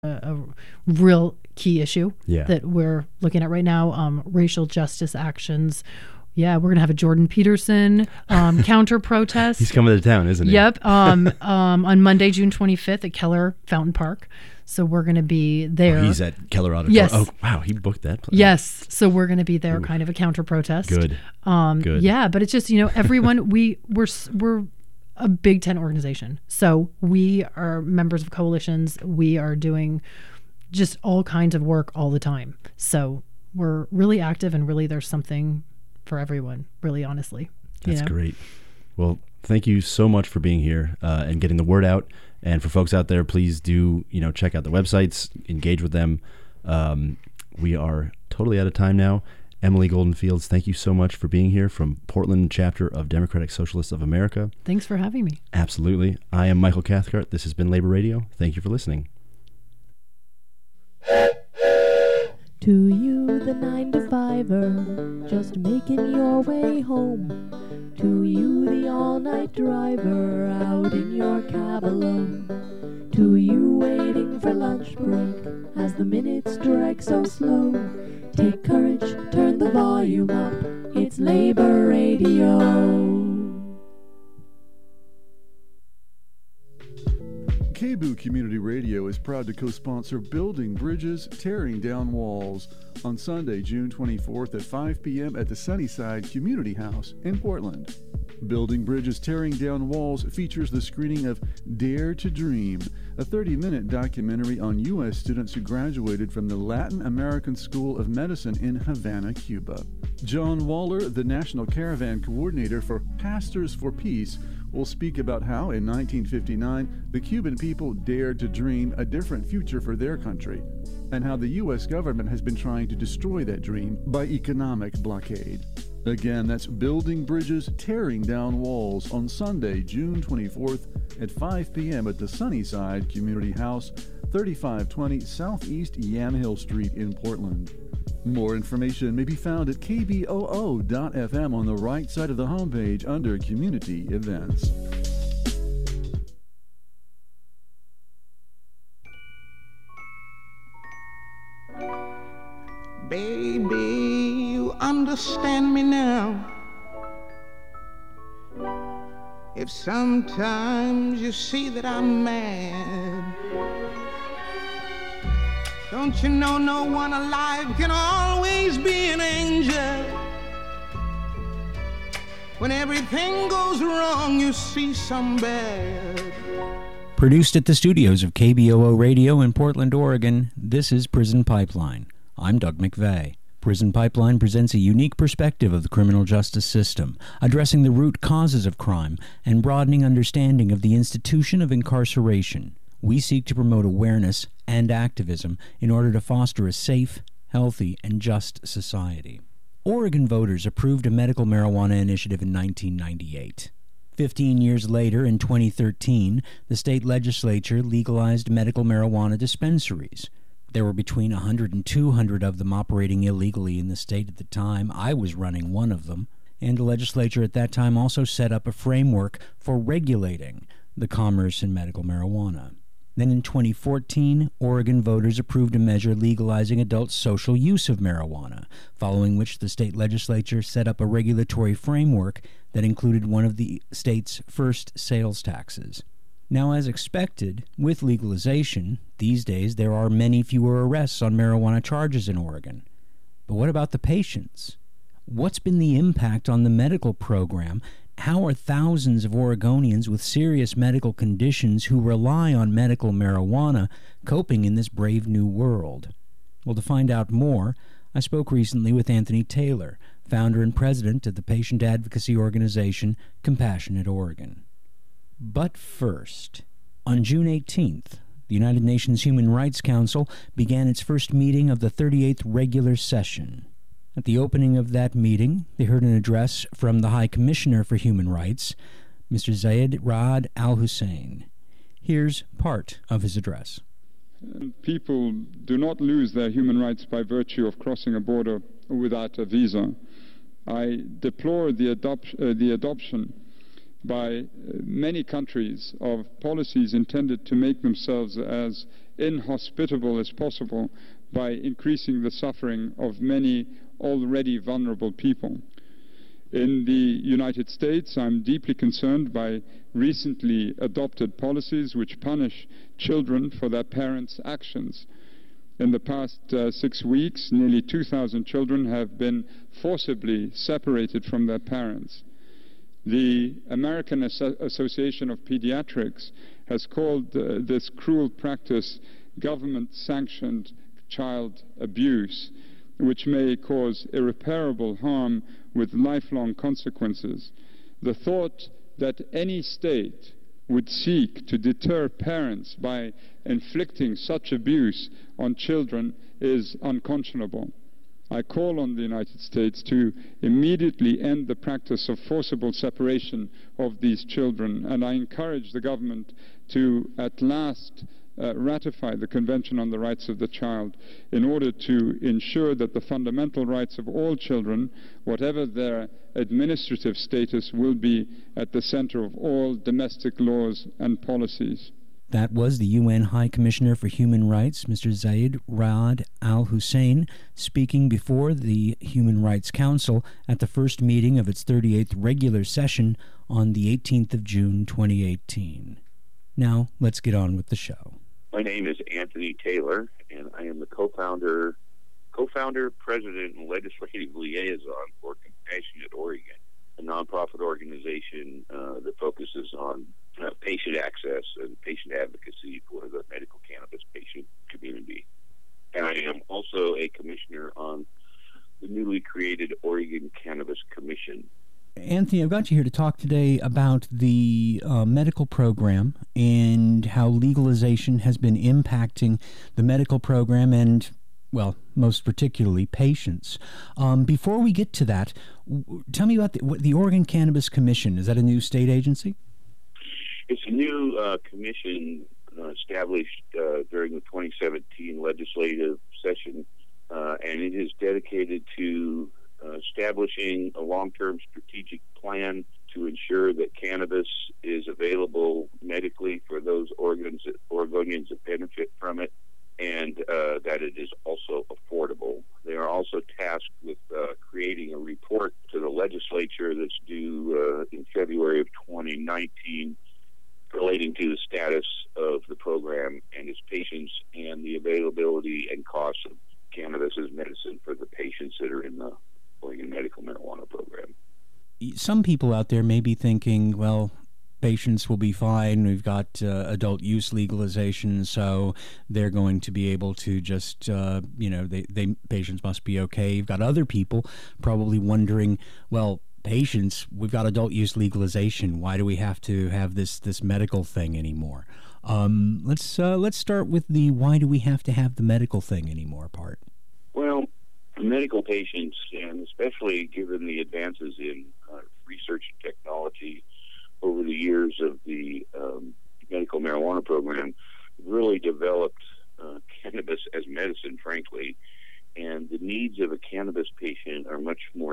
a real key issue Yeah. that we're looking at right now. Racial justice actions. Yeah, we're gonna have a Jordan Peterson counter protest. He's coming to town, isn't he? Yep. On Monday, June 25th at Keller Fountain Park. So we're going to be there. Oh, he's at Keller Auditorium. Yes. Oh, wow. He booked that place. Yes. So we're going to be there, kind of a counter protest. Good. Good. Yeah, but it's just, everyone, we're a Big Tent organization. So we are members of coalitions. We are doing just all kinds of work all the time. So we're really active, and really there's something for everyone, really, honestly. That's great. Well, thank you so much for being here and getting the word out. And for folks out there, please do, check out the websites, engage with them. We are totally out of time now. Emily Golden Fields, thank you so much for being here from Portland chapter of Democratic Socialists of America. Thanks for having me. Absolutely. I am Michael Cathcart. This has been Labor Radio. Thank you for listening. To you, the 9-to-5er, just making your way home. To you, the all-night driver, out in your cab alone. To you, waiting for lunch break, as the minutes drag so slow. Take courage, turn the volume up, it's Labor Radio. KBOO Community Radio is proud to co-sponsor Building Bridges, Tearing Down Walls on Sunday, June 24th at 5 p.m. at the Sunnyside Community House in Portland. Building Bridges, Tearing Down Walls features the screening of Dare to Dream, a 30-minute documentary on U.S. students who graduated from the Latin American School of Medicine in Havana, Cuba. John Waller, the National Caravan Coordinator for Pastors for Peace, will speak about how, in 1959, the Cuban people dared to dream a different future for their country, and how the U.S. government has been trying to destroy that dream by economic blockade. Again, that's Building Bridges, Tearing Down Walls on Sunday, June 24th at 5 p.m. at the Sunnyside Community House, 3520 Southeast Yamhill Street in Portland. More information may be found at kboo.fm on the right side of the homepage under Community Events. Baby, you understand me now. If sometimes you see that I'm mad, don't you know no one alive can always be an angel? When everything goes wrong, you see some bad. Produced at the studios of KBOO Radio in Portland, Oregon, this is Prison Pipeline. I'm Doug McVeigh. Prison Pipeline presents a unique perspective of the criminal justice system, addressing the root causes of crime and broadening understanding of the institution of incarceration. We seek to promote awareness and activism in order to foster a safe, healthy, and just society. Oregon voters approved a medical marijuana initiative in 1998. 15 years later, in 2013, the state legislature legalized medical marijuana dispensaries. There were between 100 and 200 of them operating illegally in the state at the time. I was running one of them. And the legislature at that time also set up a framework for regulating the commerce in medical marijuana. Then in 2014, Oregon voters approved a measure legalizing adult social use of marijuana, following which the state legislature set up a regulatory framework that included one of the state's first sales taxes. Now, as expected, with legalization, these days there are many fewer arrests on marijuana charges in Oregon. But what about the patients? What's been the impact on the medical program? How are thousands of Oregonians with serious medical conditions who rely on medical marijuana coping in this brave new world? Well, to find out more, I spoke recently with Anthony Taylor, founder and president of the patient advocacy organization Compassionate Oregon. But first, on June 18th, the United Nations Human Rights Council began its first meeting of the 38th regular session. At the opening of that meeting, they heard an address from the High Commissioner for Human Rights, Mr. Zeid Ra'ad Al Hussein. Here's part of his address. People do not lose their human rights by virtue of crossing a border without a visa. I deplore the adoption by many countries of policies intended to make themselves as inhospitable as possible by increasing the suffering of many already vulnerable people. In the United States, I'm deeply concerned by recently adopted policies which punish children for their parents' actions. In the past 6 weeks, nearly 2,000 children have been forcibly separated from their parents. The American Association of Pediatrics has called this cruel practice government-sanctioned child abuse, which may cause irreparable harm with lifelong consequences. The thought that any state would seek to deter parents by inflicting such abuse on children is unconscionable. I call on the United States to immediately end the practice of forcible separation of these children, and I encourage the government to at last ratify the Convention on the Rights of the Child in order to ensure that the fundamental rights of all children, whatever their administrative status, will be at the center of all domestic laws and policies. That was the UN High Commissioner for Human Rights, Mr. Zeid Ra'ad Al Hussein, speaking before the Human Rights Council at the first meeting of its 38th regular session on the 18th of June 2018. Now, let's get on with the show. My name is Anthony Taylor, and I am the co-founder, president, and legislative liaison for Compassionate Oregon, a nonprofit organization that focuses on patient access and patient advocacy for the medical cannabis patient community. And I am also a commissioner on the newly created Oregon Cannabis Commission. Anthony, I've got you here to talk today about the medical program and how legalization has been impacting the medical program and, well, most particularly patients. Before we get to that, tell me about the Oregon Cannabis Commission. Is that a new state agency? It's a new commission established during the 2017 legislative session, and it is dedicated to establishing a long-term strategic plan to ensure that cannabis is available medically for those Oregonians that benefit from it, and that it is also affordable. They are also tasked with creating a report to the legislature that's due in February of 2019 relating to the status of the program and its patients and the availability and costs of cannabis as medicine for the patients that are in the Oregon Medical Marijuana Program. Some people out there may be thinking, well, patients will be fine. We've got adult use legalization, so they're going to be able to just, patients must be okay. You've got other people probably wondering, well, patients, we've got adult use legalization. Why do we have to have this medical thing anymore? Let's start with the why do we have to have the medical thing anymore part. Well, medical patients, and especially given the advances in research and technology over the years of the medical marijuana program, really developed cannabis as medicine, frankly, and the needs of a cannabis patient are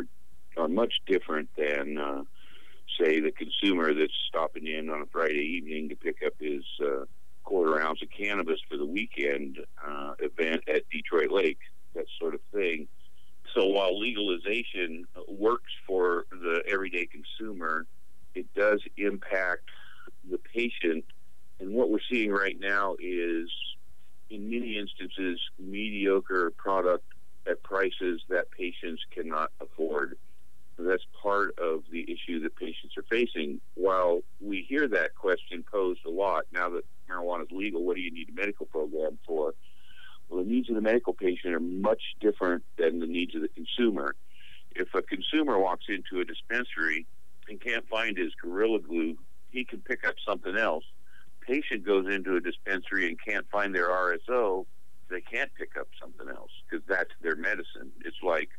much different than, say, the consumer that's stopping in on a Friday evening to pick up his quarter ounce of cannabis for the weekend event at Detroit Lake, that sort of thing. So while legalization works for the everyday consumer, it does impact the patient. And what we're seeing right now is, in many instances, mediocre product at prices that patients cannot afford. That's part of the issue that patients are facing. While we hear that question posed a lot, now that marijuana is legal, what do you need a medical program for? Well, the needs of the medical patient are much different than the needs of the consumer. If a consumer walks into a dispensary and can't find his Gorilla Glue, he can pick up something else. Patient goes into a dispensary and can't find their RSO, they can't pick up something else because that's their medicine. It's like,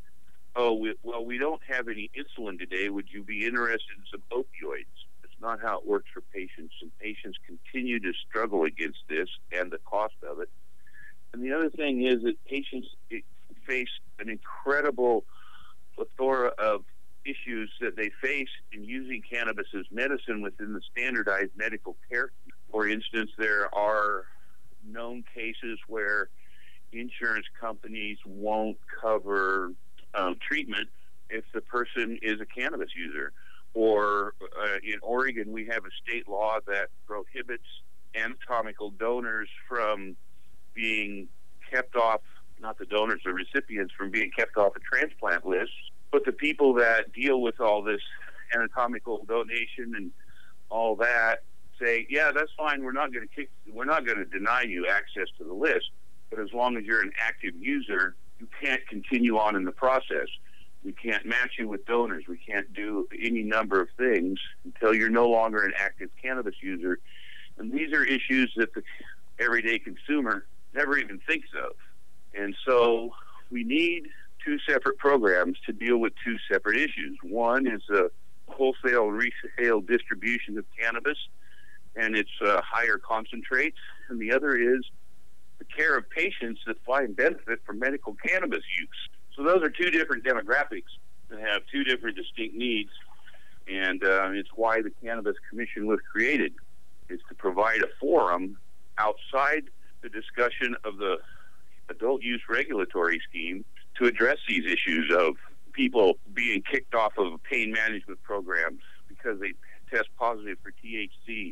we don't have any insulin today. Would you be interested in some opioids? It's not how it works for patients, and patients continue to struggle against this and the cost of it. And the other thing is that patients face an incredible plethora of issues that they face in using cannabis as medicine within the standardized medical care. For instance, there are known cases where insurance companies won't cover treatment if the person is a cannabis user. Or in Oregon, we have a state law that prohibits anatomical donors from being kept off, not the donors, the recipients, from being kept off a transplant list. But the people that deal with all this anatomical donation and all that say, yeah, that's fine. We're not going to deny you access to the list. But as long as you're an active user, you can't continue on in the process. We can't match you with donors. We can't do any number of things until you're no longer an active cannabis user. And these are issues that the everyday consumer never even thinks of. And so we need two separate programs to deal with two separate issues. One is the wholesale and resale distribution of cannabis and its higher concentrates, and the other is the care of patients that find benefit from medical cannabis use. So those are two different demographics that have two different distinct needs, and it's why the Cannabis Commission was created, is to provide a forum outside the discussion of the adult use regulatory scheme to address these issues of people being kicked off of pain management programs because they test positive for THC,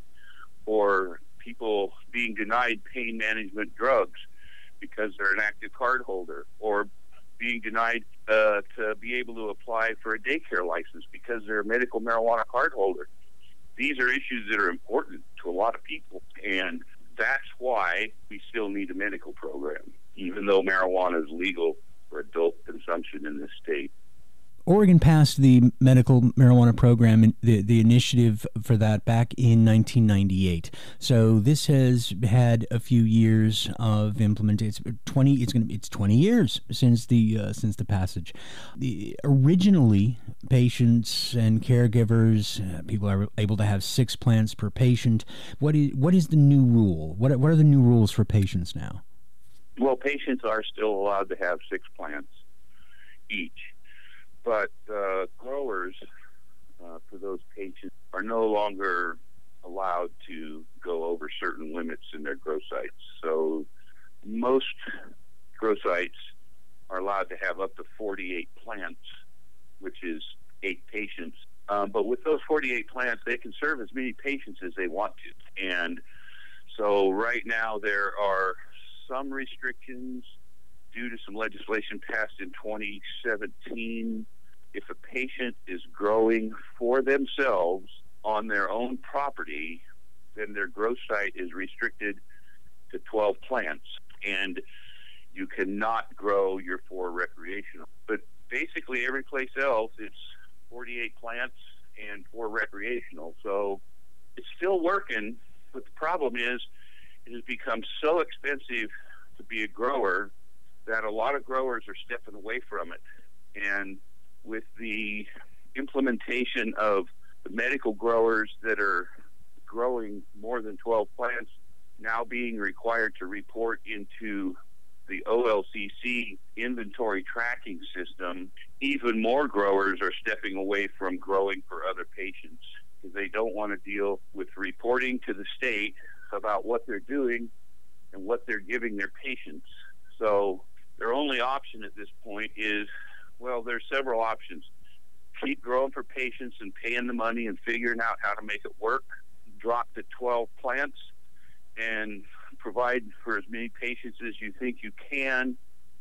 or people being denied pain management drugs because they're an active card holder, or being denied to be able to apply for a daycare license because they're a medical marijuana card holder. These are issues that are important to a lot of people, and that's why we still need a medical program, even though marijuana is legal for adult consumption in this state. Oregon passed the medical marijuana program, the initiative for that, back in 1998. So this has had a few years of implementation. It's 20 years since the passage. Originally, patients and caregivers, people are able to have 6 plants per patient. What is the new rule? What are the new rules for patients now? Well, patients are still allowed to have 6 plants each. But growers, for those patients, are no longer allowed to go over certain limits in their grow sites. So most grow sites are allowed to have up to 48 plants, which is 8 patients. But with those 48 plants, they can serve as many patients as they want to. And so right now there are some restrictions due to some legislation passed in 2017. If a patient is growing for themselves on their own property, then their grow site is restricted to 12 plants, and you cannot grow your 4 recreational. But basically every place else, it's 48 plants and 4 recreational. So it's still working, but the problem is it has become so expensive to be a grower that a lot of growers are stepping away from it. And with the implementation of the medical growers that are growing more than 12 plants now being required to report into the OLCC inventory tracking system, even more growers are stepping away from growing for other patients because they don't want to deal with reporting to the state about what they're doing and what they're giving their patients. So their only option at this point is, well, there's several options. Keep growing for patients and paying the money and figuring out how to make it work. Drop to 12 plants and provide for as many patients as you think you can,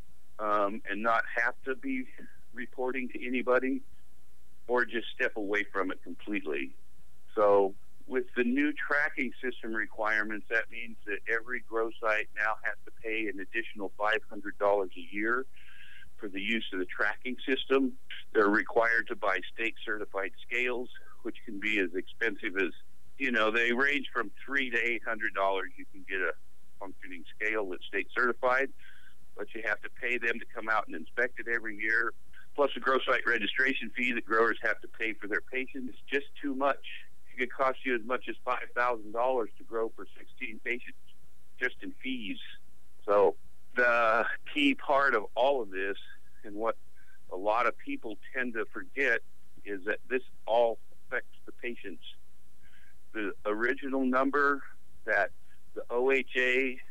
and not have to be reporting to anybody, or just step away from it completely. So with the new tracking system requirements, that means that every grow site now has to pay an additional $500 a year for the use of the tracking system. They're required to buy state-certified scales, which can be as expensive as, they range from $300 to $800. You can get a functioning scale that's state-certified, but you have to pay them to come out and inspect it every year, plus a grow site registration fee that growers have to pay for their patients. It's just too much. It could cost you as much as $5,000 to grow for 16 patients just in fees. So the key part of all of this, and what a lot of people tend to forget, is that this all affects the patients. The original number that the OHA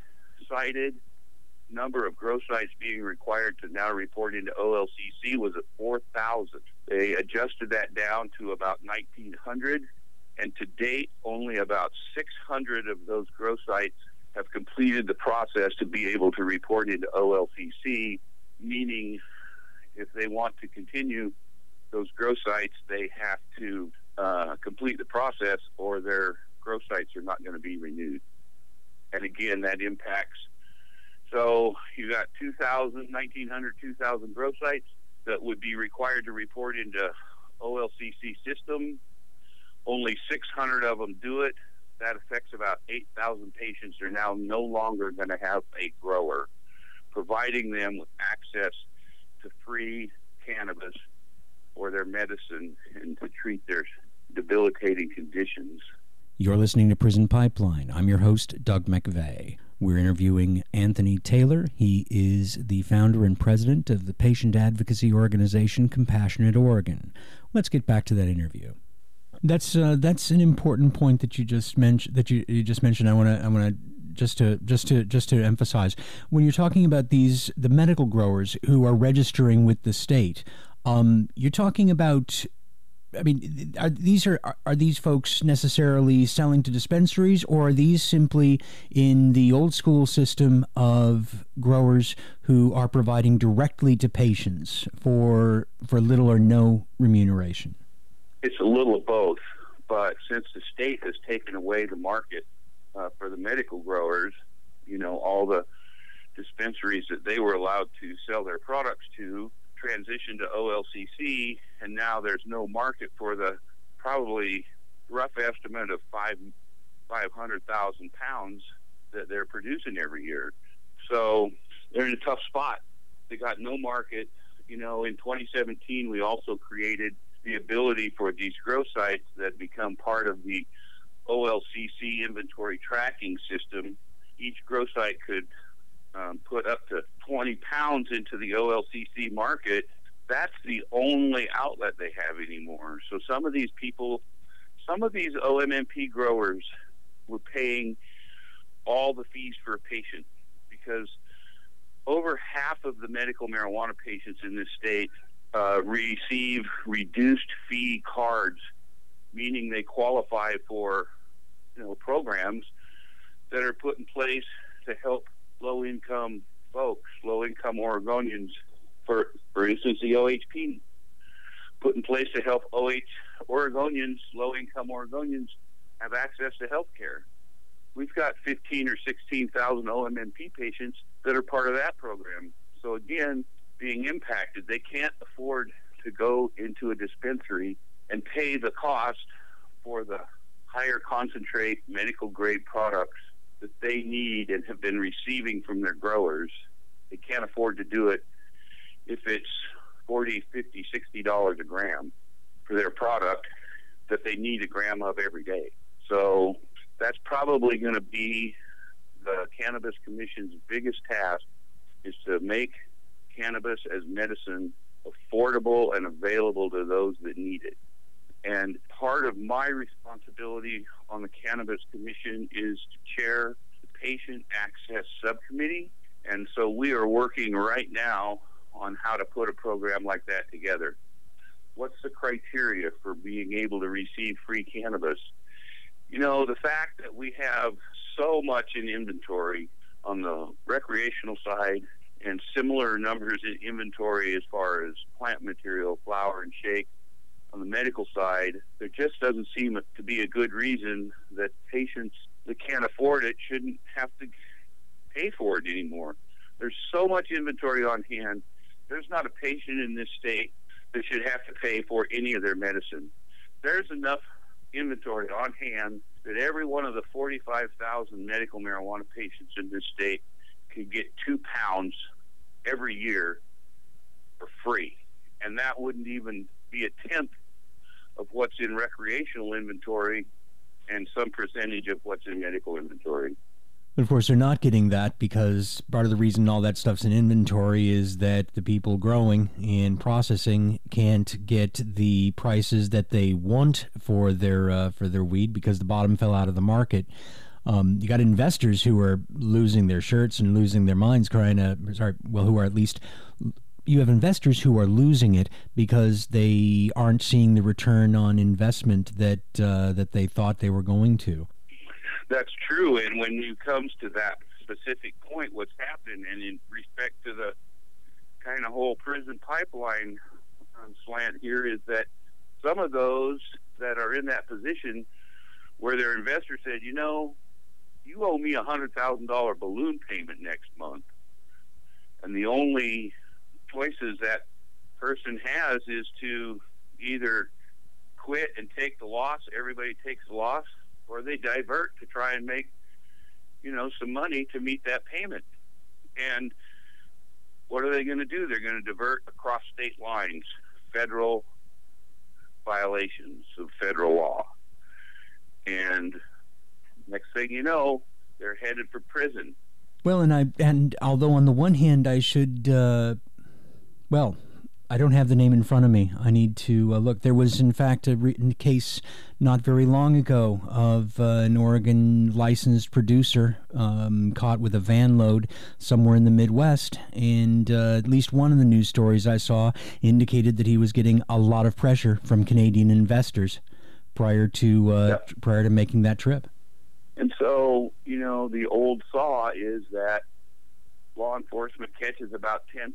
cited number of grow sites being required to now report into OLCC was at 4,000. They adjusted that down to about 1,900, and to date, only about 600 of those grow sites have completed the process to be able to report into OLCC, meaning if they want to continue those grow sites, they have to complete the process or their grow sites are not going to be renewed. And again, that impacts. So you got 2,000, 1,900, 2,000 grow sites that would be required to report into OLCC system. Only 600 of them do it. That affects about 8,000 patients who are now no longer going to have a grower, providing them with access to free cannabis or their medicine and to treat their debilitating conditions. You're listening to Prison Pipeline. I'm your host, Doug McVeigh. We're interviewing Anthony Taylor. He is the founder and president of the patient advocacy organization Compassionate Oregon. Let's get back to that interview. That's an important point that you just mentioned. You just mentioned. I want to just to emphasize when you're talking about the medical growers who are registering with the state. You're talking about. I mean, are these folks necessarily selling to dispensaries, or are these simply in the old school system of growers who are providing directly to patients for little or no remuneration? It's a little of both, but since the state has taken away the market for the medical growers, all the dispensaries that they were allowed to sell their products to transitioned to OLCC, and now there's no market for the probably rough estimate of 500,000 pounds that they're producing every year. So they're in a tough spot. They got no market. In 2017, we also created the ability for these grow sites that become part of the OLCC inventory tracking system. Each grow site could put up to 20 pounds into the OLCC market. That's the only outlet they have anymore. So some of these OMMP growers were paying all the fees for a patient, because over half of the medical marijuana patients in this state receive reduced fee cards, meaning they qualify for programs that are put in place to help low-income folks, low-income Oregonians. For instance, the OHP put in place to help Oregonians, low-income Oregonians, have access to health care. We've got 15 or 16,000 OMMP patients that are part of that program. So again, being impacted, they can't afford to go into a dispensary and pay the cost for the higher concentrate medical grade products that they need and have been receiving from their growers. They can't afford to do it if it's $40, $50, $60 a gram for their product that they need a gram of every day. So that's probably going to be the Cannabis Commission's biggest task, is to make cannabis as medicine affordable and available to those that need it. And part of my responsibility on the Cannabis Commission is to chair the Patient Access Subcommittee. And so we are working right now on how to put a program like that together. What's the criteria for being able to receive free cannabis? The fact that we have so much in inventory on the recreational side and similar numbers in inventory as far as plant material, flower and shake, on the medical side, there just doesn't seem to be a good reason that patients that can't afford it shouldn't have to pay for it anymore. There's so much inventory on hand. There's not a patient in this state that should have to pay for any of their medicine. There's enough inventory on hand that every one of the 45,000 medical marijuana patients in this state could get 2 pounds every year for free. And that wouldn't even be a tenth of what's in recreational inventory and some percentage of what's in medical inventory. But of course, they're not getting that because part of the reason all that stuff's in inventory is that the people growing and processing can't get the prices that they want for their weed because the bottom fell out of the market. You got investors who are losing their shirts and losing their minds, who are at least. You have investors who are losing it because they aren't seeing the return on investment that they thought they were going to. That's true, and when it comes to that specific point, what's happening, and in respect to the kind of whole prison pipeline slant here, is that some of those that are in that position where their investor said, you owe me $100,000 balloon payment next month, and the only choices that person has is to either quit and take the loss, everybody takes the loss, or they divert to try and make some money to meet that payment. And what are they going to do? They're going to divert across state lines, federal violations of federal law, and next thing you know, they're headed for prison. Well, and although on the one hand I should I don't have the name in front of me. I need to look. There was, in fact, a written case not very long ago of an Oregon licensed producer caught with a van load somewhere in the Midwest, and at least one of the news stories I saw indicated that he was getting a lot of pressure from Canadian investors prior to making that trip. And so, the old saw is that law enforcement catches about 10%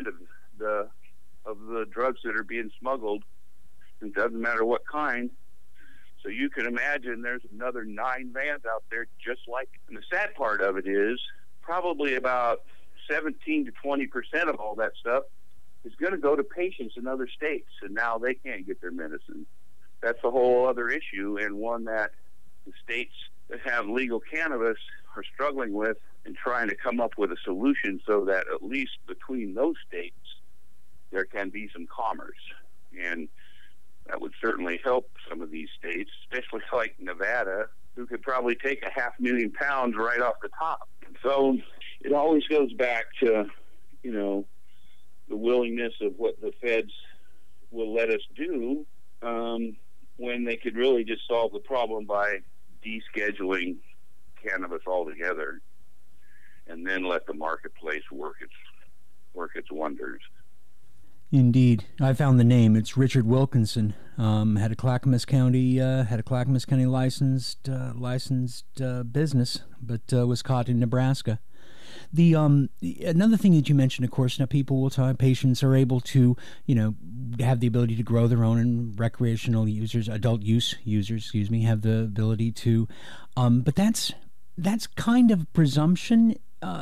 of the drugs that are being smuggled. It doesn't matter what kind. So you can imagine there's another 9 vans out there just like it. And the sad part of it is probably about 17 to 20% of all that stuff is going to go to patients in other states, and now they can't get their medicine. That's a whole other issue, and one that the states that have legal cannabis are struggling with and trying to come up with a solution so that at least between those states there can be some commerce. And that would certainly help some of these states, especially like Nevada, who could probably take 500,000 pounds right off the top. So it always goes back to, the willingness of what the feds will let us do when they could really just solve the problem by descheduling cannabis altogether and then let the marketplace work its wonders. Indeed, I found the name. It's Richard Wilkinson. Had a Clackamas County licensed business, but was caught in Nebraska. The another thing that you mentioned, of course, now patients are able to, have the ability to grow their own, and recreational users, adult use users, have the ability to, but that's kind of presumption.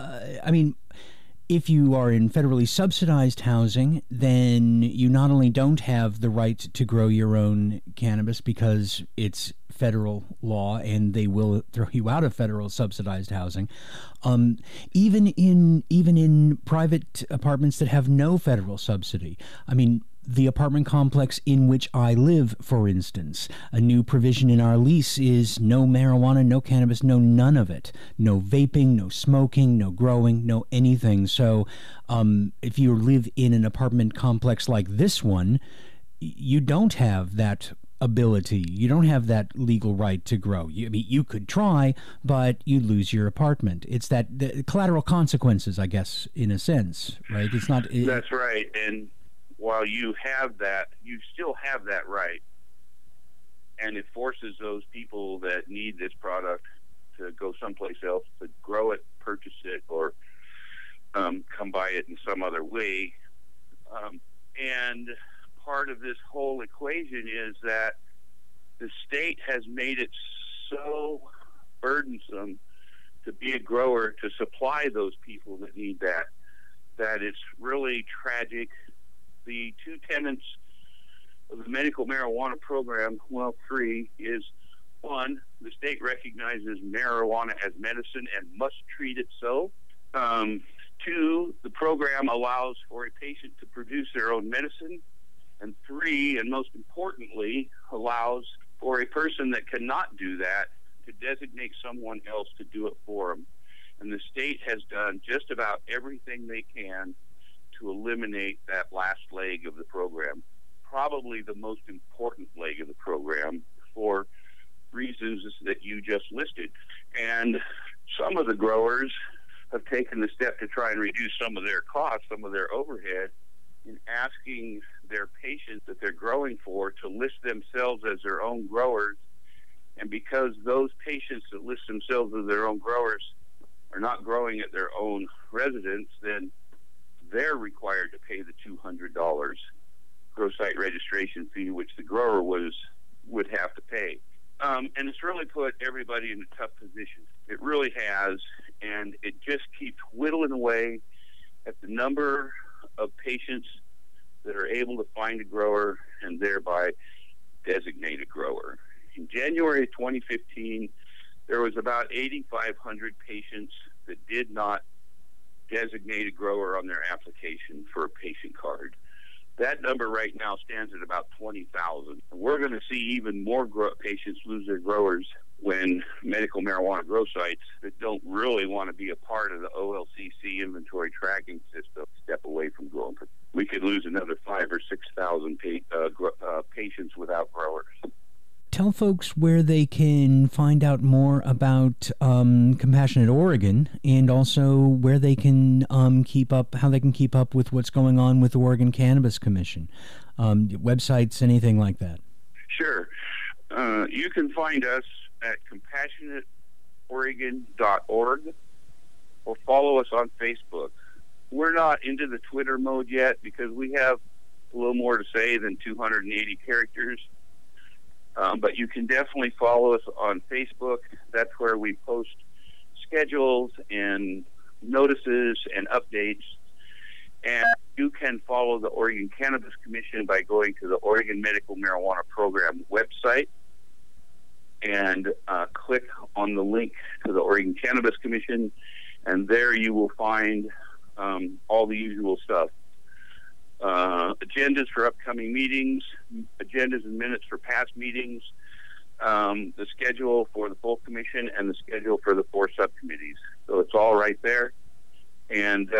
If you are in federally subsidized housing, then you not only don't have the right to grow your own cannabis because it's federal law and they will throw you out of federal subsidized housing, even in private apartments that have no federal subsidy. The apartment complex in which I live, for instance, a new provision in our lease is no marijuana, no cannabis, no none of it. No vaping, no smoking, no growing, no anything. So if you live in an apartment complex like this one, you don't have that ability. You don't have that legal right to grow. You could try, but you lose your apartment. It's the collateral consequences, I guess, in a sense, right? It's not. That's right. And while you have that, you still have that right, and it forces those people that need this product to go someplace else to grow it, purchase it, or come by it in some other way. And part of this whole equation is that the state has made it so burdensome to be a grower, to supply those people that need that it's really tragic. The 2 tenets of the medical marijuana program, well, 3, is 1, the state recognizes marijuana as medicine and must treat it so. 2, the program allows for a patient to produce their own medicine. And 3, and most importantly, allows for a person that cannot do that to designate someone else to do it for them. And the state has done just about everything they can to eliminate that last leg of the program, probably the most important leg of the program, for reasons that you just listed. And some of the growers have taken the step to try and reduce some of their costs, some of their overhead, in asking their patients that they're growing for to list themselves as their own growers. And because those patients that list themselves as their own growers are not growing at their own residence, then they're required to pay the $200 grow site registration fee, which the grower would have to pay. And it's really put everybody in a tough position. It really has, and it just keeps whittling away at the number of patients that are able to find a grower and thereby designate a grower. In January of 2015, there was about 8,500 patients that did not designate a grower on their application for a patient card. That number right now stands at about 20,000. We're going to see even more patients lose their growers when medical marijuana grow sites that don't really want to be a part of the OLCC inventory tracking system step away from growing. We could lose another 5,000 or 6,000 patients without growers. Tell folks where they can find out more about Compassionate Oregon, and also where they can keep up, how they can keep up with what's going on with the Oregon Cannabis Commission, websites, anything like that. Sure. You can find us at compassionateoregon.org or follow us on Facebook. We're not into the Twitter mode yet because we have a little more to say than 280 characters. But you can definitely follow us on Facebook. That's where we post schedules and notices and updates. And you can follow the Oregon Cannabis Commission by going to the Oregon Medical Marijuana Program website and click on the link to the Oregon Cannabis Commission, and there you will find all the usual stuff. Agendas for upcoming meetings, agendas and minutes for past meetings, the schedule for the full commission, and the schedule for the 4 subcommittees. So it's all right there. And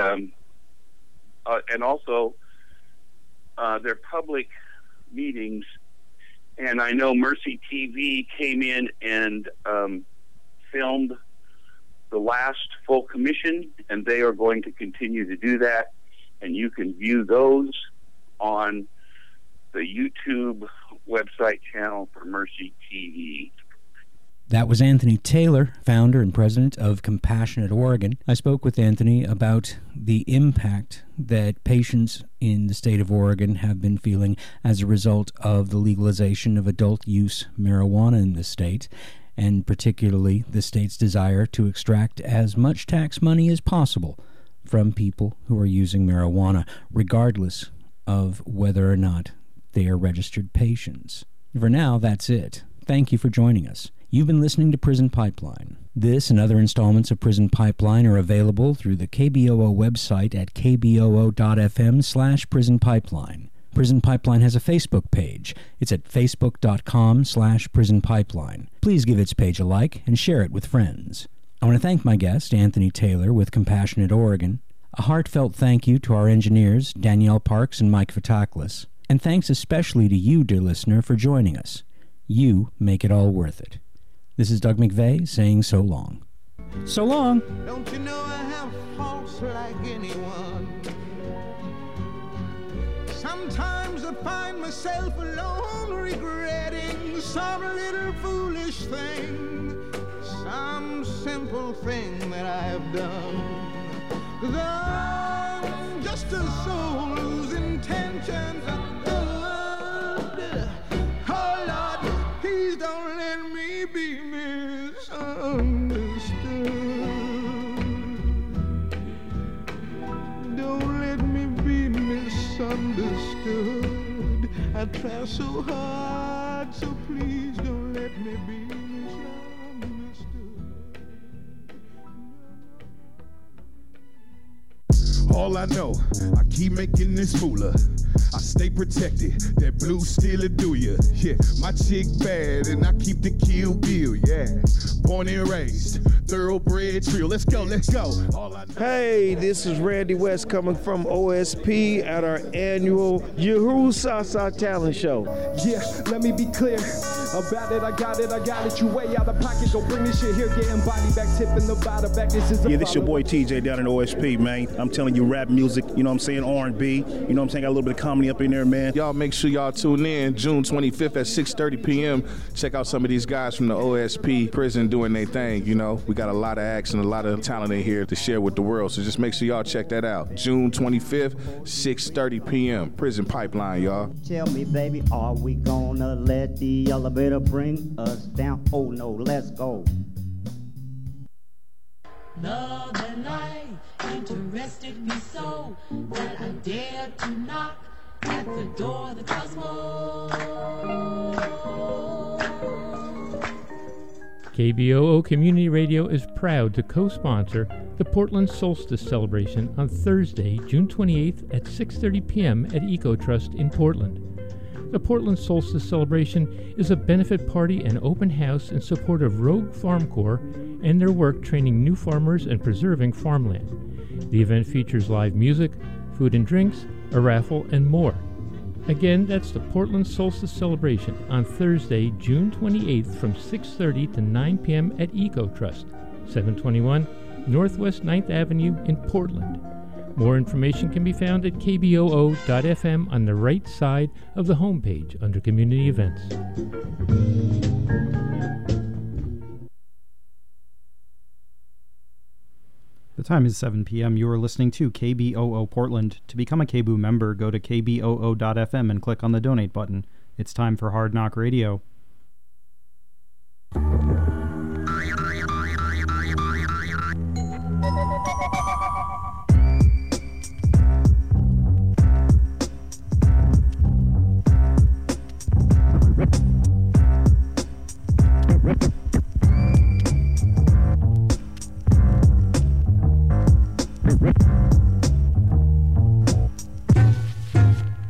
also they're public meetings. And I know Mercy TV came in and filmed the last full commission, and they are going to continue to do that. And you can view those on the YouTube website channel for Mercy TV. That was Anthony Taylor, founder and president of Compassionate Oregon. I spoke with Anthony about the impact that patients in the state of Oregon have been feeling as a result of the legalization of adult use marijuana in the state, and particularly the state's desire to extract as much tax money as possible from people who are using marijuana, regardless of whether or not they are registered patients. For now, that's it. Thank you for joining us. You've been listening to Prison Pipeline. This and other installments of Prison Pipeline are available through the KBOO website at kboo.fm/Prison Pipeline. Prison Pipeline has a Facebook page. It's at facebook.com/Prison Pipeline. Please give its page a like and share it with friends. I want to thank my guest, Anthony Taylor with Compassionate Oregon. A heartfelt thank you to our engineers, Danielle Parks and Mike Fataklis. And thanks especially to you, dear listener, for joining us. You make it all worth it. This is Doug McVeigh saying so long. So long! Don't you know I have faults like anyone? Sometimes I find myself alone regretting some little foolish thing, some simple thing that I've done. 'Cause I'm just a soul whose intentions are good. Oh Lord, please don't let me be misunderstood. Don't let me be misunderstood. I try so hard, so please don't let me be misunderstood. All I know, I keep making this moolah. I stay protected, that blue still a do ya. Yeah, my chick bad and I keep the Kill Bill, yeah. Born and raised, thoroughbred trio. Let's go, let's go. All I know. Hey, this is Randy West coming from OSP at our annual Yahoo Sasa Talent Show. Yeah, let me be clear. About it, I got it, you way out of pocket. Go bring this shit here, getting body back, tipping the bottle back. This is this your boy TJ down in OSP, man. I'm telling you, rap music, you know what I'm saying, R&B, you know what I'm saying, got a little bit of comedy up in there, man. Y'all make sure y'all tune in June 25th at 6:30 p.m. Check out some of these guys from the OSP prison doing their thing, you know. We got a lot of acts and a lot of talent in here to share with the world, so just make sure y'all check that out. June 25th, 6:30 p.m. Prison Pipeline, y'all. Tell me, baby, are we gonna let the elevator bring us down? Oh no, let's go. Love and life interested me so that I dared to knock at the door of the cosmos. KBOO Community Radio is proud to co-sponsor the Portland Solstice Celebration on Thursday, June 28th at 6:30 p.m. at EcoTrust in Portland. The Portland Solstice Celebration is a benefit party and open house in support of Rogue Farm Corps and their work training new farmers and preserving farmland. The event features live music, food and drinks, a raffle, and more. Again, that's the Portland Solstice Celebration on Thursday, June 28th from 6:30 to 9 p.m. at EcoTrust, 721 Northwest 9th Avenue in Portland. More information can be found at kboo.fm on the right side of the homepage under Community Events. The time is 7 p.m. You are listening to KBOO Portland. To become a KBOO member, go to kboo.fm and click on the donate button. It's time for Hard Knock Radio.